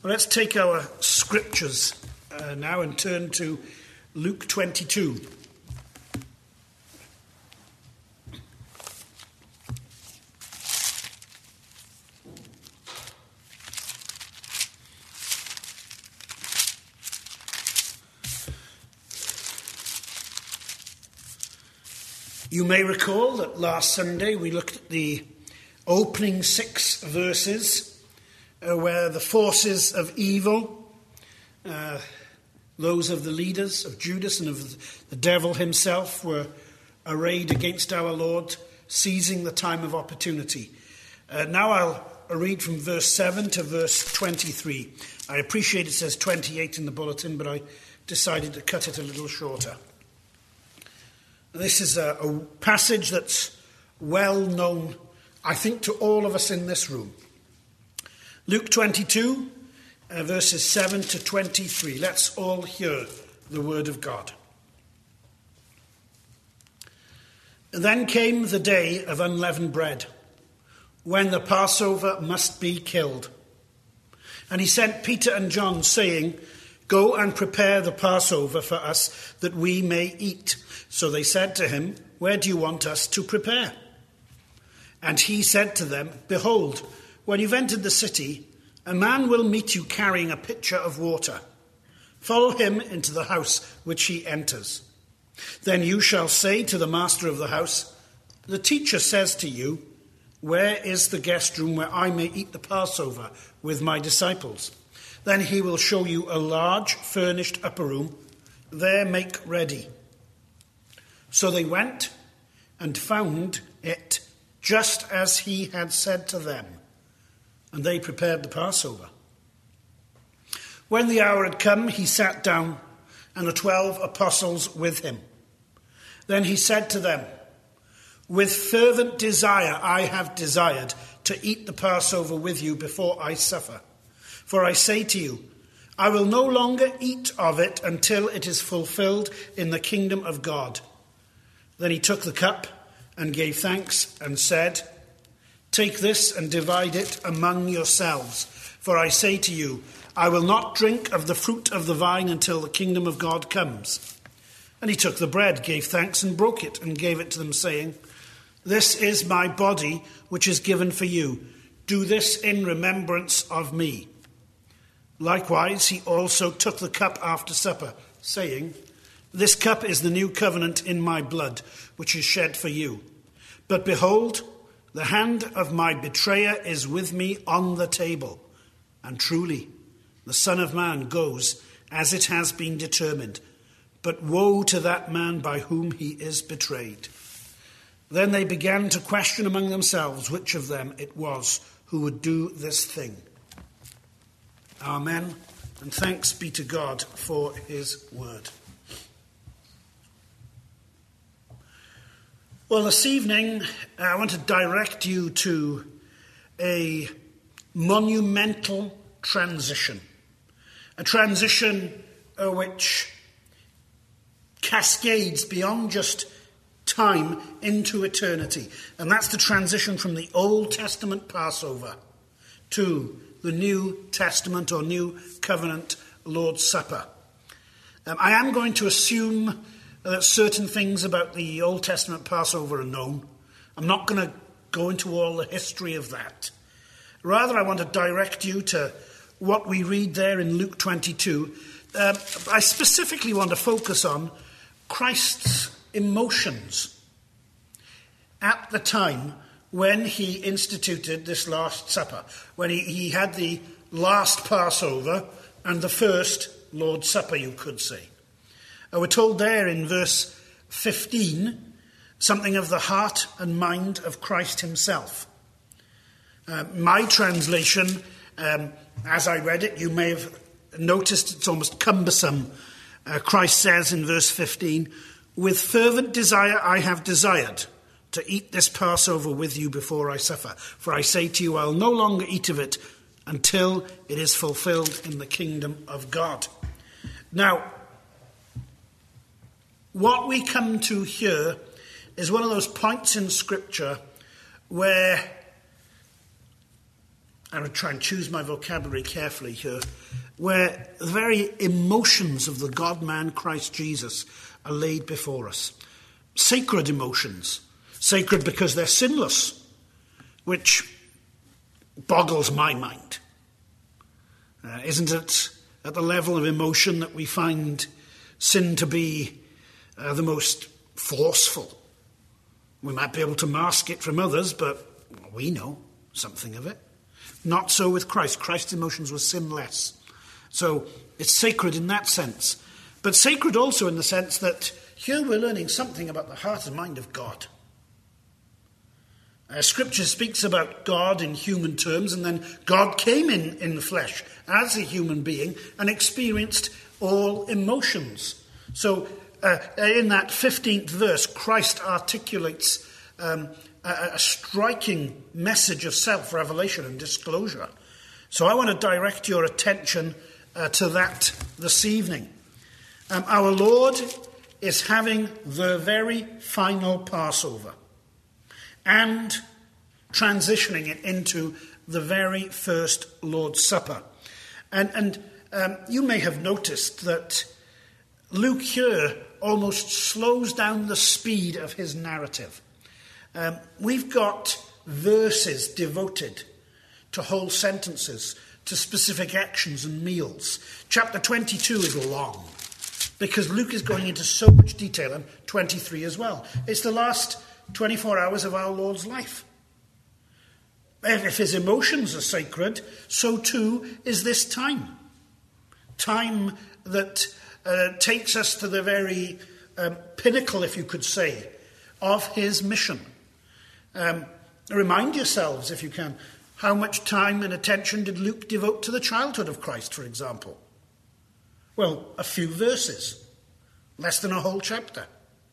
Well, let's take our scriptures now and turn to Luke 22. You may recall that last Sunday we looked at the opening 6 verses where the forces of evil, those of the leaders of Judas and of the devil himself, were arrayed against our Lord, seizing the time of opportunity. Now I'll read from verse 7 to verse 23. I appreciate it says 28 in the bulletin, but I decided to cut it a little shorter. This is a passage that's well known, I think, to all of us in this room. Luke 22, verses 7 to 23. Let's all hear the word of God. Then came the day of unleavened bread, when the Passover must be killed. And he sent Peter and John, saying, "Go and prepare the Passover for us, that we may eat." So they said to him, "Where do you want us to prepare?" And he said to them, "Behold, when you've entered the city, a man will meet you carrying a pitcher of water. Follow him into the house which he enters. Then you shall say to the master of the house, 'The teacher says to you, where is the guest room where I may eat the Passover with my disciples?' Then he will show you a large furnished upper room. There make ready." So they went and found it just as he had said to them, and they prepared the Passover. When the hour had come, he sat down, and the 12 apostles with him. Then he said to them, "With fervent desire I have desired to eat the Passover with you before I suffer. For I say to you, I will no longer eat of it until it is fulfilled in the kingdom of God." Then he took the cup and gave thanks and said, "Take this and divide it among yourselves. For I say to you, I will not drink of the fruit of the vine until the kingdom of God comes." And he took the bread, gave thanks and broke it and gave it to them, saying, "This is my body, which is given for you. Do this in remembrance of me." Likewise, he also took the cup after supper, saying, "This cup is the new covenant in my blood, which is shed for you. But behold, the hand of my betrayer is with me on the table. And truly, the Son of Man goes as it has been determined. But woe to that man by whom he is betrayed." Then they began to question among themselves which of them it was who would do this thing. Amen. And thanks be to God for his word. Well, this evening, I want to direct you to a monumental transition. A transition which cascades beyond just time into eternity. And that's the transition from the Old Testament Passover to the New Testament or New Covenant Lord's Supper. I am going to assume that certain things about the Old Testament Passover are known. I'm not going to go into all the history of that. Rather, I want to direct you to what we read there in Luke 22. I specifically want to focus on Christ's emotions at the time when he instituted this Last Supper, when he had the last Passover and the first Lord's Supper, you could say. We're told there in verse 15 something of the heart and mind of Christ himself. My translation, as I read it, you may have noticed it's almost cumbersome. Christ says in verse 15, "With fervent desire I have desired to eat this Passover with you before I suffer. For I say to you, I'll no longer eat of it until it is fulfilled in the kingdom of God." Now, what we come to here is one of those points in Scripture where I would try and choose my vocabulary carefully here, where the very emotions of the God-man Christ Jesus are laid before us. Sacred emotions. Sacred because they're sinless, which boggles my mind. Isn't it at the level of emotion that we find sin to be the most forceful? We might be able to mask it from others, but we know something of it. Not so with Christ. Christ's emotions were sinless. So it's sacred in that sense. But sacred also in the sense that here we're learning something about the heart and mind of God. Scripture speaks about God in human terms, and then God came in the flesh as a human being and experienced all emotions. So in that 15th verse, Christ articulates a striking message of self-revelation and disclosure. So I want to direct your attention to that this evening. Our Lord is having the very final Passover and transitioning it into the very first Lord's Supper. And you may have noticed that Luke here almost slows down the speed of his narrative. We've got verses devoted to whole sentences, to specific actions and meals. Chapter 22 is long, because Luke is going into so much detail, and 23 as well. It's the last 24 hours of our Lord's life. If his emotions are sacred, so too is this time. Time that takes us to the very pinnacle, if you could say, of his mission. Remind yourselves, if you can, how much time and attention did Luke devote to the childhood of Christ, for example? Well, a few verses, less than a whole chapter.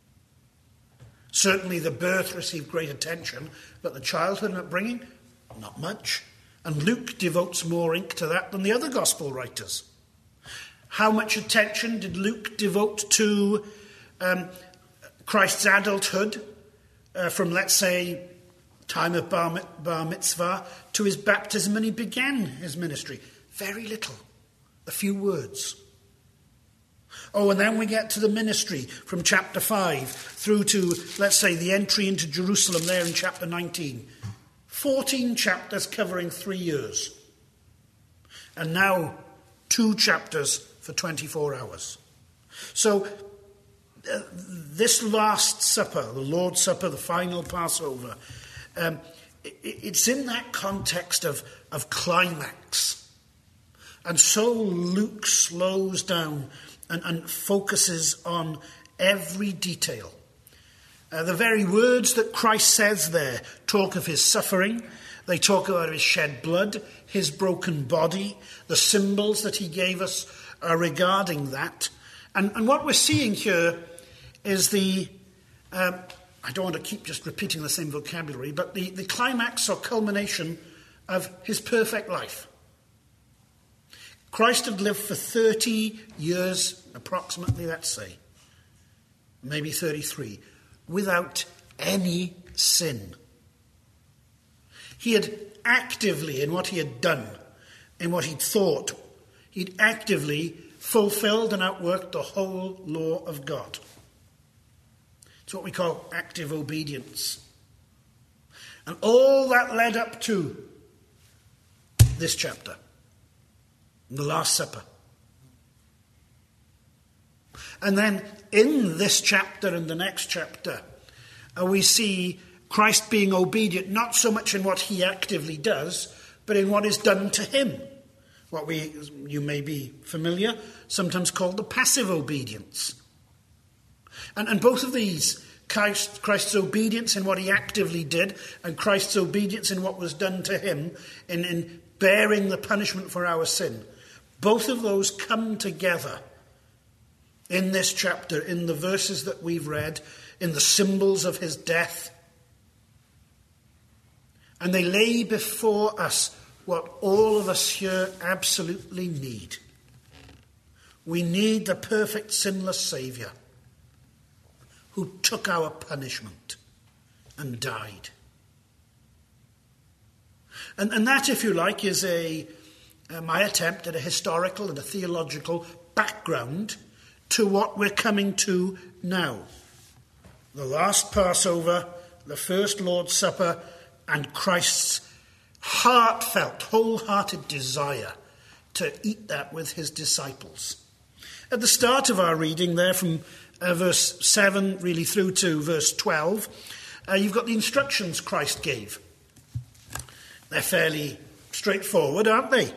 Certainly the birth received great attention, but the childhood and upbringing, not much. And Luke devotes more ink to that than the other gospel writers. How much attention did Luke devote to Christ's adulthood, from, let's say, time of bar mitzvah to his baptism, and he began his ministry? Very little, a few words. Oh, and then we get to the ministry from chapter 5 through to, let's say, the entry into Jerusalem there in chapter 19. 14 chapters covering 3 years. And now 2 chapters for 24 hours. So this Last Supper, the Lord's Supper, the final Passover, it's in that context of climax. And so Luke slows down and focuses on every detail. The very words that Christ says there talk of his suffering. They talk about his shed blood, his broken body, the symbols that he gave us regarding that. And what we're seeing here is I don't want to keep just repeating the same vocabulary, but the climax or culmination of his perfect life. Christ had lived for 30 years, approximately, let's say, maybe 33, without any sin. He had actively, in what he had done, in what he'd thought, he'd actively fulfilled and outworked the whole law of God. It's what we call active obedience. And all that led up to this chapter, the Last Supper. And then in this chapter and the next chapter, we see Christ being obedient, not so much in what he actively does, but in what is done to him. What you may be familiar, sometimes called the passive obedience. And both of these, Christ's obedience in what he actively did, and Christ's obedience in what was done to him, in bearing the punishment for our sin, both of those come together in this chapter, in the verses that we've read, in the symbols of his death. And they lay before us what all of us here absolutely need. We need the perfect sinless Saviour who took our punishment and died. And that, if you like, is my attempt at a historical and a theological background to what we're coming to now. The last Passover, the first Lord's Supper, and Christ's heartfelt, wholehearted desire to eat that with his disciples. At the start of our reading there, from verse 7 really through to verse 12, you've got the instructions Christ gave. They're fairly straightforward, aren't they?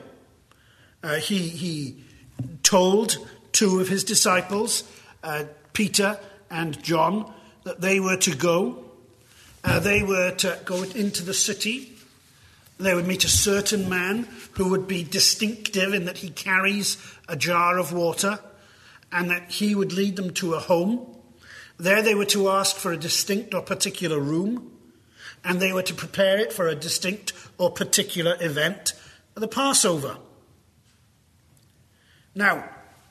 He told two of his disciples, Peter and John, that they were to go. They were to go into the city. They would meet a certain man who would be distinctive in that he carries a jar of water, and that he would lead them to a home. There they were to ask for a distinct or particular room, and they were to prepare it for a distinct or particular event, the Passover. Now,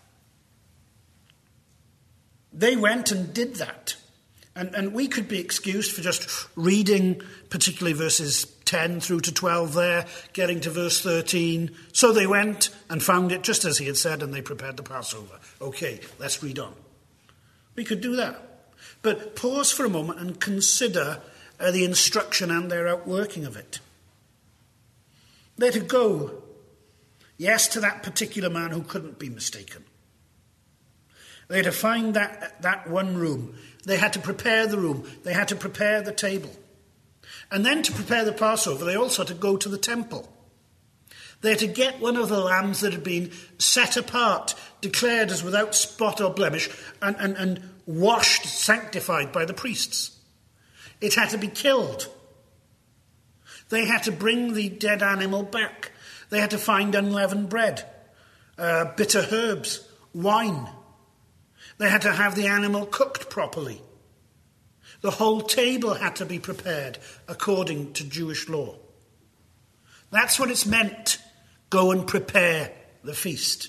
they went and did that. And we could be excused for just reading particularly verses 10 through to 12 there, getting to verse 13. So they went and found it just as he had said, and they prepared the Passover. Okay, let's read on. We could do that. But pause for a moment and consider the instruction and their outworking of it. They're to go, yes, to that particular man who couldn't be mistaken. They had to find that one room. They had to prepare the room. They had to prepare the table. And then to prepare the Passover, they also had to go to the temple. They had to get one of the lambs that had been set apart, declared as without spot or blemish, and washed, sanctified by the priests. It had to be killed. They had to bring the dead animal back. They had to find unleavened bread, bitter herbs, wine. They had to have the animal cooked properly. The whole table had to be prepared according to Jewish law. That's what it's meant. Go and prepare the feast.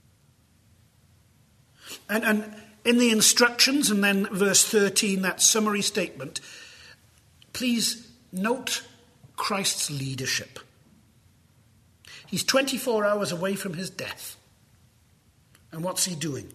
And in the instructions, and then verse 13, that summary statement, please note Christ's leadership. He's 24 hours away from his death. And what's he doing?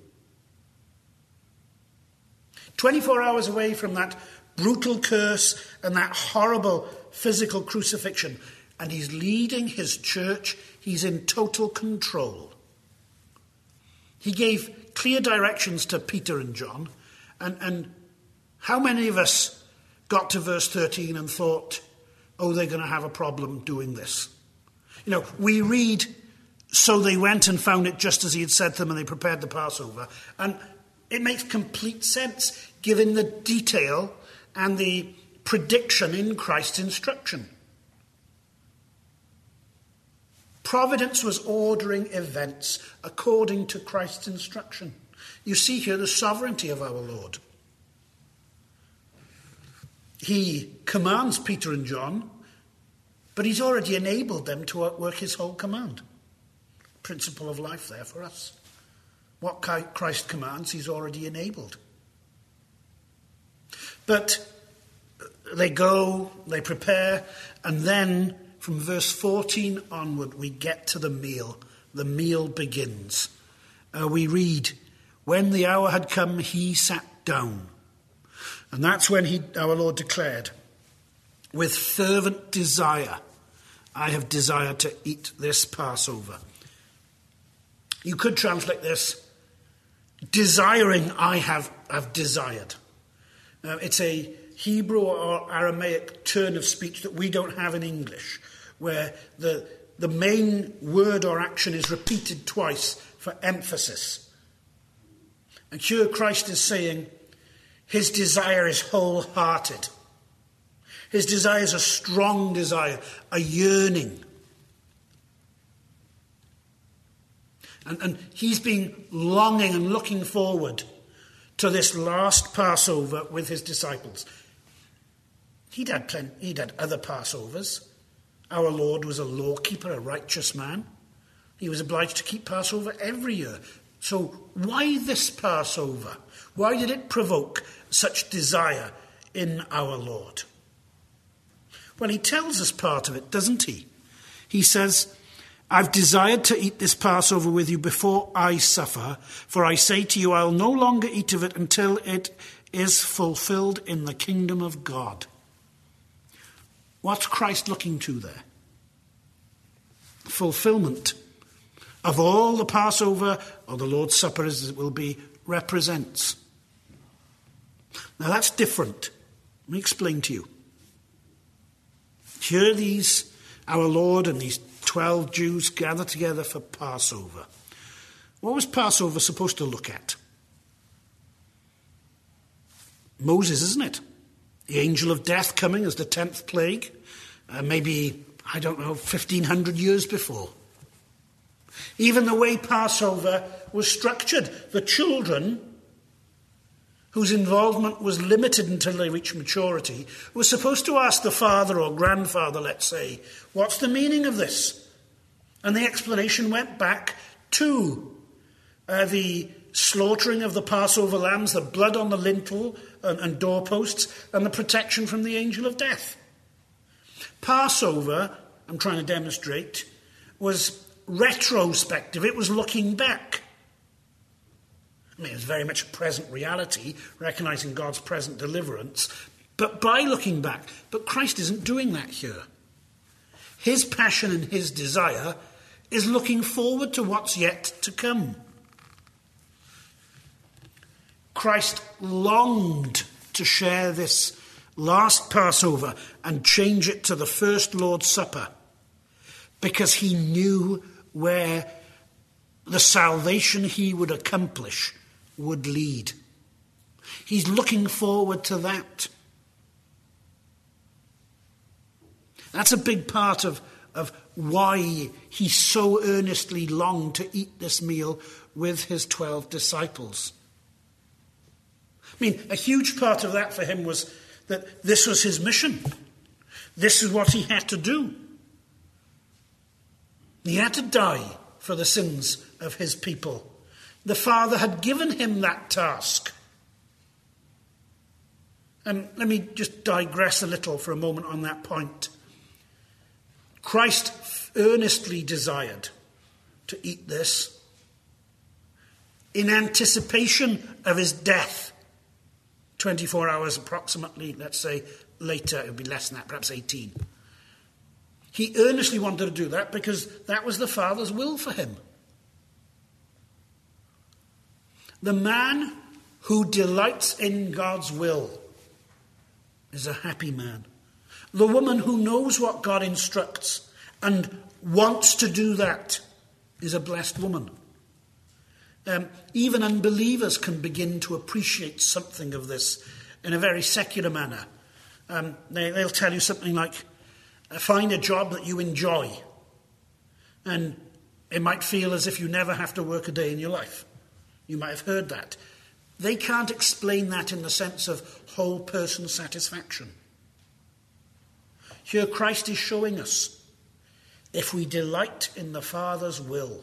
24 hours away from that brutal curse and that horrible physical crucifixion. And he's leading his church. He's in total control. He gave clear directions to Peter and John. And how many of us got to verse 13 and thought, oh, they're going to have a problem doing this? You know, we read, so they went and found it just as he had said to them, and they prepared the Passover. And it makes complete sense, given the detail and the prediction in Christ's instruction. Providence was ordering events according to Christ's instruction. You see here the sovereignty of our Lord. He commands Peter and John, but he's already enabled them to outwork his whole command. Principle of life there for us. What Christ commands, he's already enabled. But they go, they prepare, and then from verse 14 onward, we get to the meal. The meal begins. We read, when the hour had come, he sat down. And that's when our Lord declared, with fervent desire, I have desired to eat this Passover. You could translate this, desiring I have desired. It's a Hebrew or Aramaic turn of speech that we don't have in English, where the main word or action is repeated twice for emphasis. And here Christ is saying his desire is wholehearted. His desire is a strong desire, a yearning. And he's been longing and looking forward to this last Passover with his disciples. He'd had other Passovers. Our Lord was a lawkeeper, a righteous man. He was obliged to keep Passover every year. So why this Passover? Why did it provoke such desire in our Lord? Well, he tells us part of it, doesn't he? he says, I've desired to eat this Passover with you before I suffer, for I say to you, I'll no longer eat of it until it is fulfilled in the kingdom of God. What's Christ looking to there? Fulfillment of all the Passover, or the Lord's Supper as it will be, represents. Now that's different. Let me explain to you. Here our Lord and these 12 Jews gather together for Passover. What was Passover supposed to look at? Moses, isn't it? The angel of death coming as the 10th plague. Maybe, 1,500 years before. Even the way Passover was structured, the children, whose involvement was limited until they reached maturity, were supposed to ask the father or grandfather, let's say, what's the meaning of this? And the explanation went back to the slaughtering of the Passover lambs, the blood on the lintel and doorposts, and the protection from the angel of death. Passover, I'm trying to demonstrate, was retrospective. It was looking back. It was very much a present reality, recognizing God's present deliverance, but by looking back. But Christ isn't doing that here. His passion and his desire is looking forward to what's yet to come. Christ longed to share this last Passover and change it to the first Lord's Supper because he knew where the salvation he would accomplish would lead. He's looking forward to that. That's a big part of why he so earnestly longed to eat this meal with his 12 disciples. A huge part of that for him was that this was his mission. This is what he had to do. He had to die for the sins of his people. The Father had given him that task. And let me just digress a little for a moment on that point. Christ earnestly desired to eat this in anticipation of his death. 24 hours approximately, let's say, later, it would be less than that, perhaps 18. He earnestly wanted to do that because that was the Father's will for him. The man who delights in God's will is a happy man. The woman who knows what God instructs and wants to do that is a blessed woman. Even unbelievers can begin to appreciate something of this in a very secular manner. They'll tell you something like, find a job that you enjoy. And it might feel as if you never have to work a day in your life. You might have heard that. They can't explain that in the sense of whole person satisfaction. Here Christ is showing us, if we delight in the Father's will,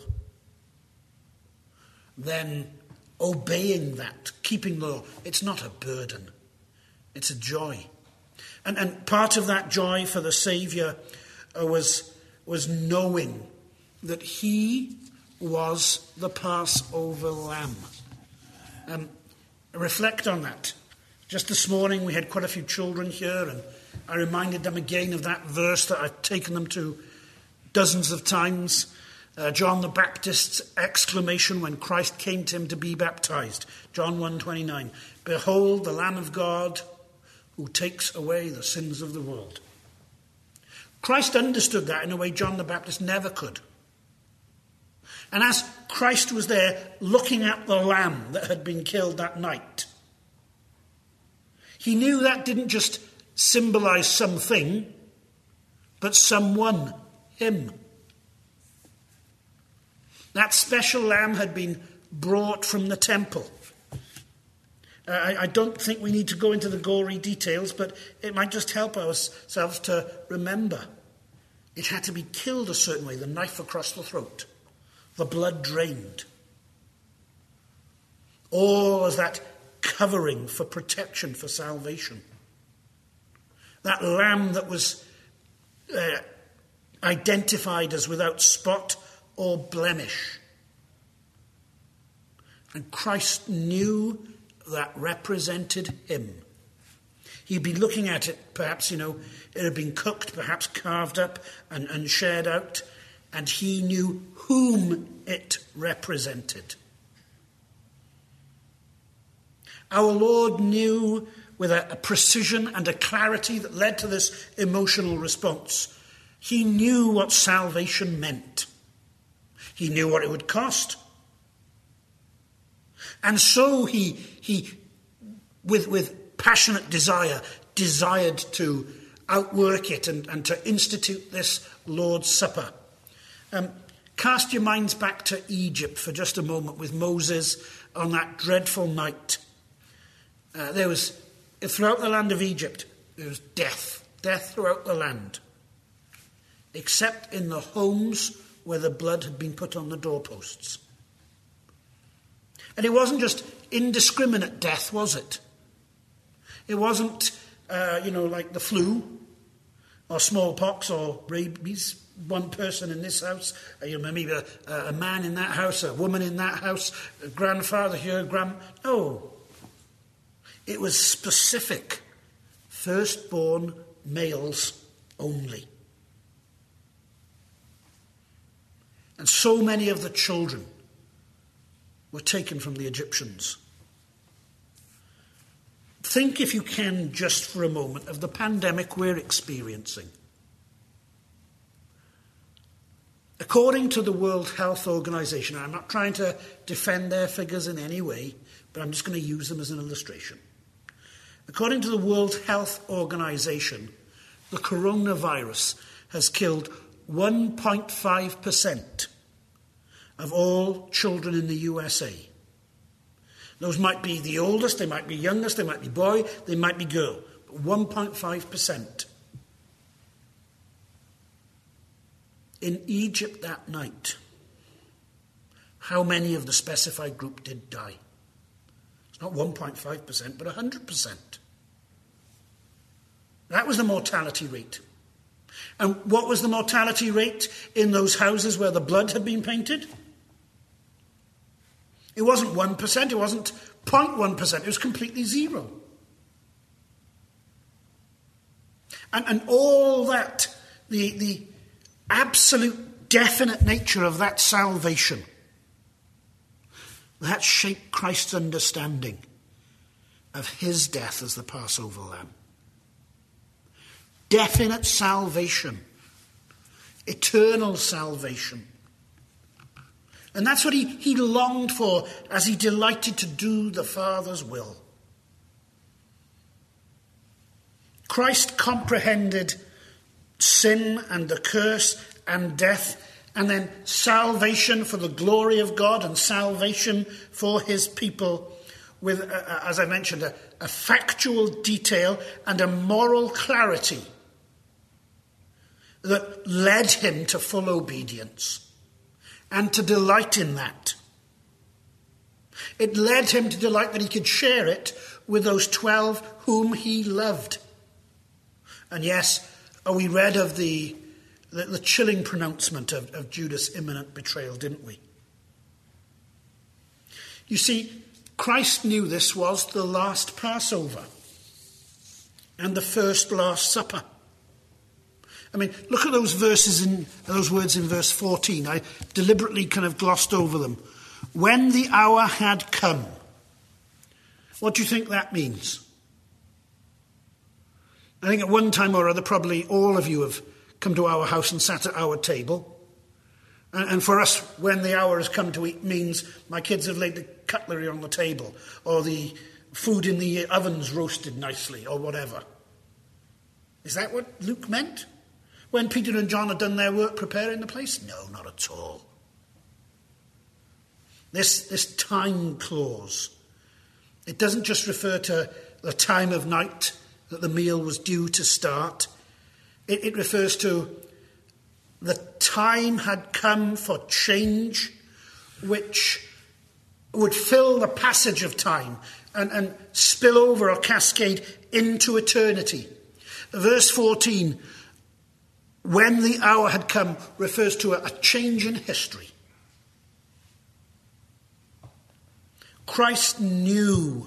then obeying that, keeping the law, it's not a burden, it's a joy. And part of that joy for the Saviour was knowing that he was the Passover lamb. Reflect on that. Just this morning we had quite a few children here, and I reminded them again of that verse that I've taken them to dozens of times. John the Baptist's exclamation when Christ came to him to be baptized. John 1:29. Behold the Lamb of God who takes away the sins of the world. Christ understood that in a way John the Baptist never could. And as Christ was there looking at the lamb that had been killed that night, he knew that didn't just symbolize something, but someone, him. That special lamb had been brought from the temple. I don't think we need to go into the gory details, but it might just help ourselves to remember. It had to be killed a certain way, the knife across the throat, the blood drained. All as that covering for protection, for salvation. That lamb that was identified as without spot or blemish. And Christ knew that represented him. He'd been looking at it, perhaps, it had been cooked, perhaps carved up and shared out, and he knew whom it represented. Our Lord knew with a precision and a clarity that led to this emotional response. He knew what salvation meant. He knew what it would cost. And so he with passionate desire, desired to outwork it and to institute this Lord's Supper. Cast your minds back to Egypt for just a moment with Moses on that dreadful night. There was, throughout the land of Egypt, there was death throughout the land, except in the homes where the blood had been put on the doorposts. And it wasn't just indiscriminate death, was it? It wasn't, like the flu or smallpox or rabies. One person in this house, maybe a man in that house, a woman in that house, a grandfather here, No. It was specific. Firstborn males only. And so many of the children were taken from the Egyptians. Think, if you can, just for a moment, of the pandemic we're experiencing. According to the World Health Organization, I'm not trying to defend their figures in any way, but I'm just going to use them as an illustration. According to the World Health Organization, the coronavirus has killed 1.5% of all children in the USA. Those might be the oldest, they might be youngest, they might be boy, they might be girl. But 1.5%. In Egypt that night, how many of the specified group did die? It's not 1.5%, but 100%. That was the mortality rate. And what was the mortality rate in those houses where the blood had been painted? It wasn't 1%, it wasn't 0.1%, it was completely zero. And all that, the absolute definite nature of that salvation, that shaped Christ's understanding of his death as the Passover lamb. Definite salvation, eternal salvation. And that's what he longed for as he delighted to do the Father's will. Christ comprehended sin and the curse and death, and then salvation for the glory of God and salvation for his people with, as I mentioned, a factual detail and a moral clarity that led him to full obedience and to delight in that. It led him to delight that he could share it with those 12 whom he loved. And yes, we read of the chilling pronouncement of Judas' imminent betrayal, didn't we? You see, Christ knew this was the last Passover and the first Last Supper. I mean, look at those words in verse 14. I deliberately kind of glossed over them. When the hour had come. What do you think that means? I think at one time or other, probably all of you have come to our house and sat at our table. And for us, when the hour has come to eat means my kids have laid the cutlery on the table, or the food in the oven's roasted nicely, or whatever. Is that what Luke meant? When Peter and John had done their work preparing the place? No, not at all. This time clause, it doesn't just refer to the time of night that the meal was due to start. It refers to the time had come for change, which would fill the passage of time and spill over or cascade into eternity. Verse 14, when the hour had come refers to a change in history. Christ knew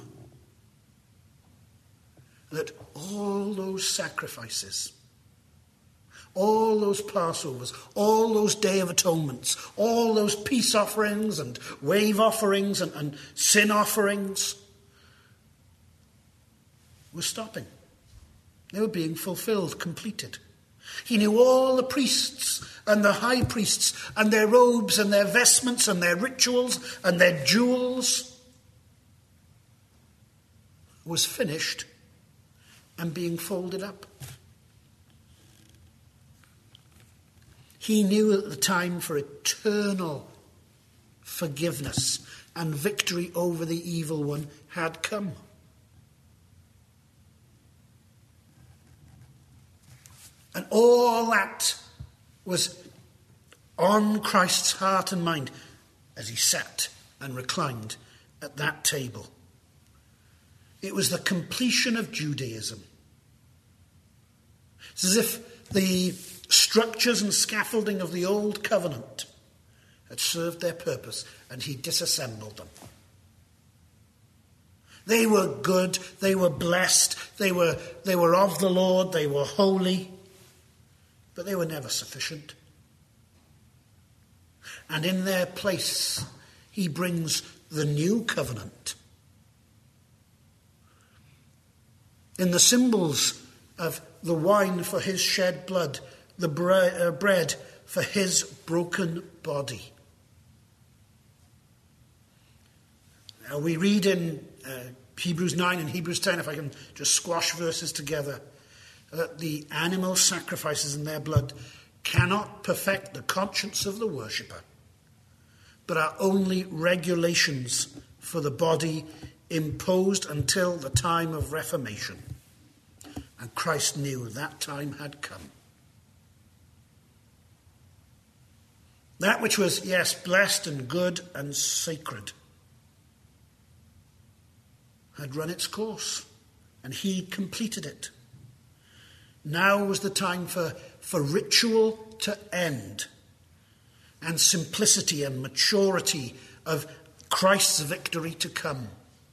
that all those sacrifices, all those Passovers, all those Day of Atonements, all those peace offerings and wave offerings and sin offerings were stopping. They were being fulfilled, completed. He knew all the priests and the high priests and their robes and their vestments and their rituals and their jewels was finished and being folded up. He knew that the time for eternal forgiveness and victory over the evil one had come. And all that was on Christ's heart and mind as he sat and reclined at that table. It was the completion of Judaism. It's as if the structures and scaffolding of the old covenant had served their purpose and he disassembled them. They were good, they were blessed, they were of the Lord, they were holy, but they were never sufficient. And in their place, he brings the new covenant. In the symbols of the wine for his shed blood, the bread for his broken body. Now we read in Hebrews 9 and Hebrews 10, if I can just squash verses together, that the animal sacrifices in their blood cannot perfect the conscience of the worshipper, but are only regulations for the body imposed until the time of Reformation. And Christ knew that time had come. That which was, yes, blessed and good and sacred had run its course, and he completed it. Now was the time for ritual to end, and simplicity and maturity of Christ's victory to come.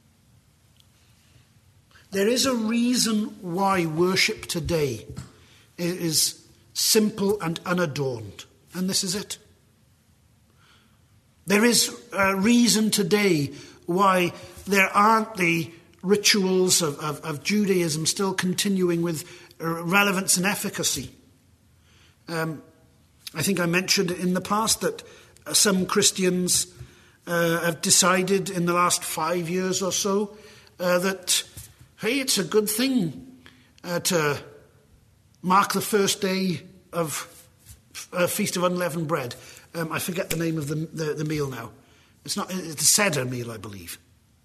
There is a reason why worship today is simple and unadorned, and this is it. There is a reason today why there aren't the rituals of Judaism still continuing with relevance and efficacy. I think I mentioned in the past that some Christians have decided in the last 5 years or so that, hey, it's a good thing to mark the first day of Feast of Unleavened Bread. I forget the name of the meal now. It's a Seder meal, I believe.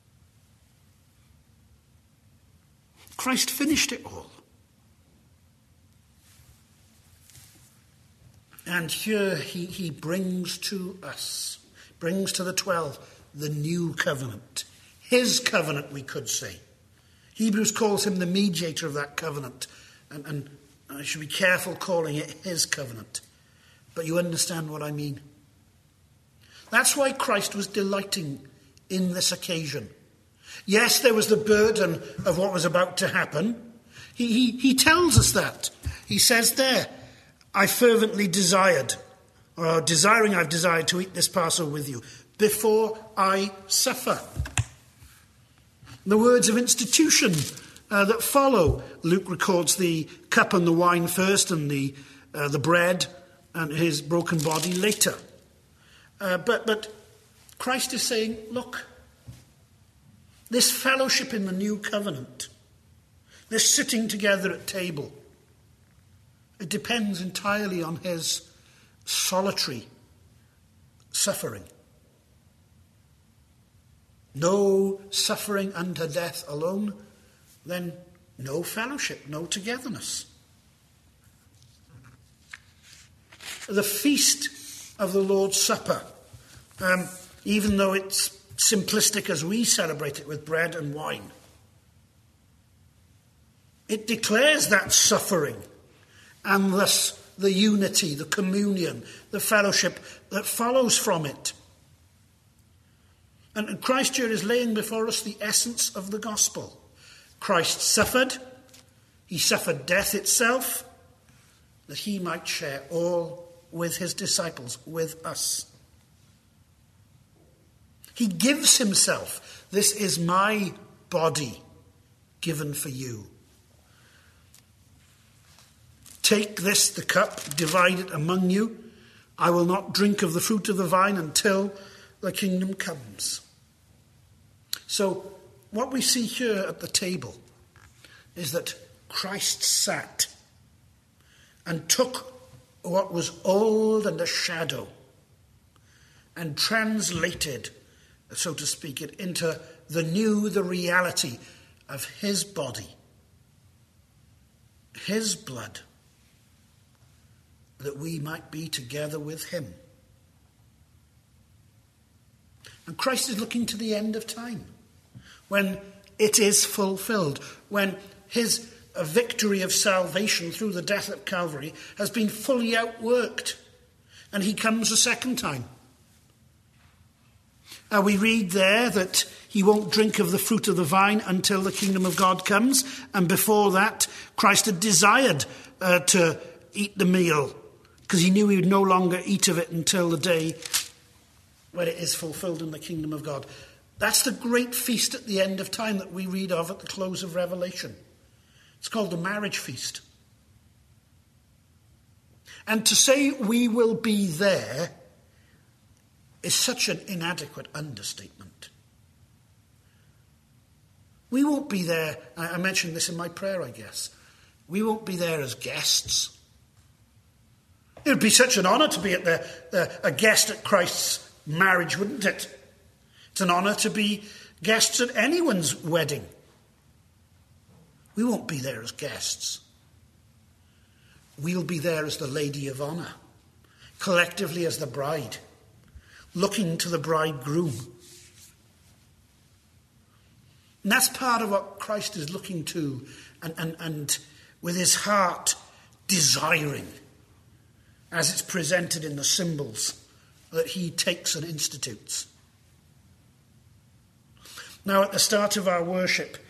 Christ finished it all. And here he brings to us, brings to the 12, the new covenant. His covenant, we could say. Hebrews calls him the mediator of that covenant. And I should be careful calling it his covenant. But you understand what I mean. That's why Christ was delighting in this occasion. Yes, there was the burden of what was about to happen. He tells us that. He says there, I fervently desired, or desiring I've desired to eat this Passover with you, before I suffer. The words of institution that follow. Luke records the cup and the wine first, and the bread and his broken body later. But Christ is saying, look, this fellowship in the new covenant, this sitting together at table, it depends entirely on his solitary suffering. No suffering unto death alone, then no fellowship, no togetherness. The feast of the Lord's Supper, even though it's simplistic as we celebrate it with bread and wine, it declares that suffering and thus the unity, the communion, the fellowship that follows from it. And Christ here is laying before us the essence of the gospel. Christ suffered. He suffered death itself, that he might share all with his disciples, with us. He gives himself. This is my body given for you. Take this, the cup, divide it among you. I will not drink of the fruit of the vine until the kingdom comes. So what we see here at the table is that Christ sat and took what was old and a shadow and translated, so to speak, it into the new, the reality of his body, his blood, that we might be together with him. And Christ is looking to the end of time, when it is fulfilled, when his victory of salvation through the death at Calvary has been fully outworked, and he comes a second time. We read there that he won't drink of the fruit of the vine until the kingdom of God comes, and before that Christ had desired to eat the meal, because he knew he would no longer eat of it until the day when it is fulfilled in the kingdom of God. That's the great feast at the end of time that we read of at the close of Revelation. It's called the marriage feast. And to say we will be there is such an inadequate understatement. We won't be there, I mentioned this in my prayer, I guess. We won't be there as guests. It would be such an honour to be a guest at Christ's marriage, wouldn't it? It's an honour to be guests at anyone's wedding. We won't be there as guests. We'll be there as the lady of honour, collectively as the bride, looking to the bridegroom. And that's part of what Christ is looking to and with his heart desiring, as it's presented in the symbols that he takes and institutes. Now, at the start of our worship,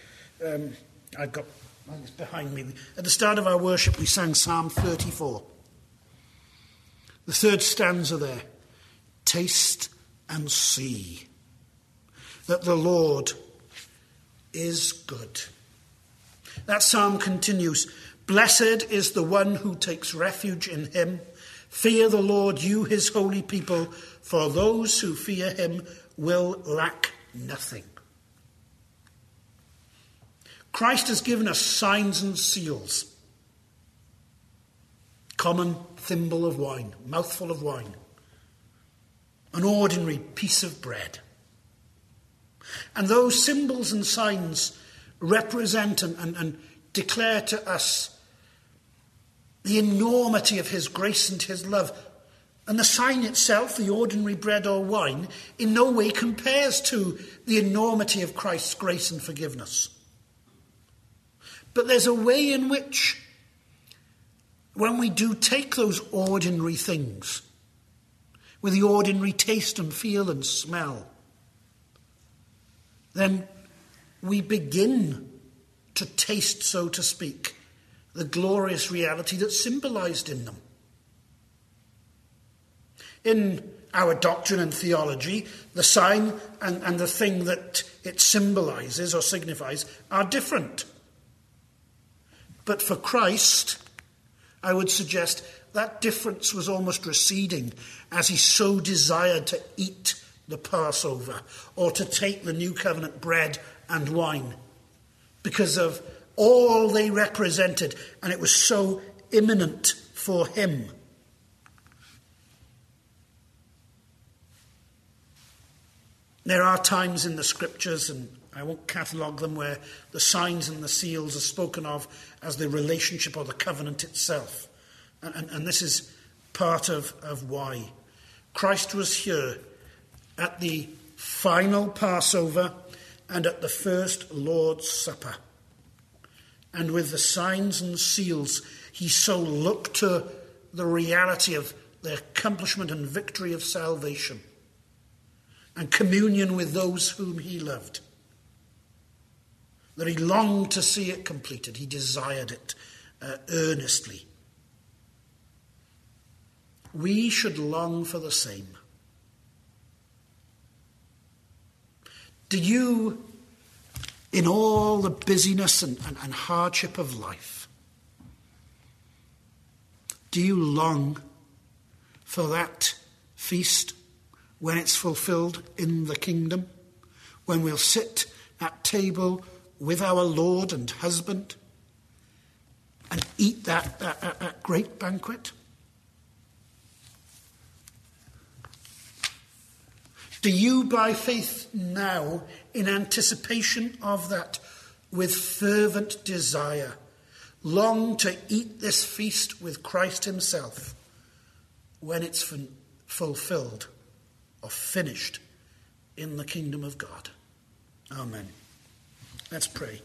it's behind me. At the start of our worship, we sang Psalm 34. The third stanza there. Taste and see that the Lord is good. That psalm continues. Blessed is the one who takes refuge in him. Fear the Lord, you his holy people, for those who fear him will lack nothing. Christ has given us signs and seals. Common thimble of wine, mouthful of wine. An ordinary piece of bread. And those symbols and signs represent and declare to us the enormity of his grace and his love. And the sign itself, the ordinary bread or wine, in no way compares to the enormity of Christ's grace and forgiveness. But there's a way in which, when we do take those ordinary things, with the ordinary taste and feel and smell, then we begin to taste, so to speak, the glorious reality that's symbolized in them. In our doctrine and theology, the sign and the thing that it symbolizes or signifies are different. But for Christ, I would suggest that difference was almost receding as he so desired to eat the Passover or to take the new covenant bread and wine because of all they represented, and it was so imminent for him. There are times in the scriptures, and I won't catalogue them, where the signs and the seals are spoken of as the relationship or the covenant itself. And this is part of why. Christ was here at the final Passover and at the first Lord's Supper. And with the signs and seals, he so looked to the reality of the accomplishment and victory of salvation and communion with those whom he loved. That he longed to see it completed. He desired it earnestly. We should long for the same. Do you, in all the busyness and hardship of life, do you long for that feast when it's fulfilled in the kingdom? When we'll sit at table with our Lord and husband and eat that great banquet? Do you, by faith now, in anticipation of that, with fervent desire, long to eat this feast with Christ himself when it's fulfilled or finished in the kingdom of God? Amen. Let's pray.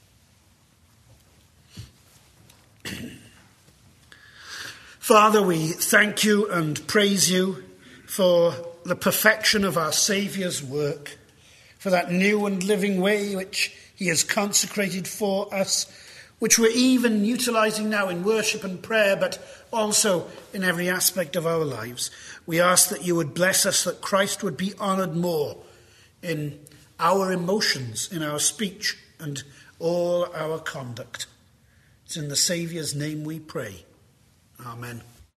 Father, we thank you and praise you for the perfection of our Saviour's work, for that new and living way which he has consecrated for us, which we're even utilising now in worship and prayer, but also in every aspect of our lives. We ask that you would bless us, that Christ would be honoured more in our emotions, in our speech, and all our conduct. It's in the Saviour's name we pray. Amen.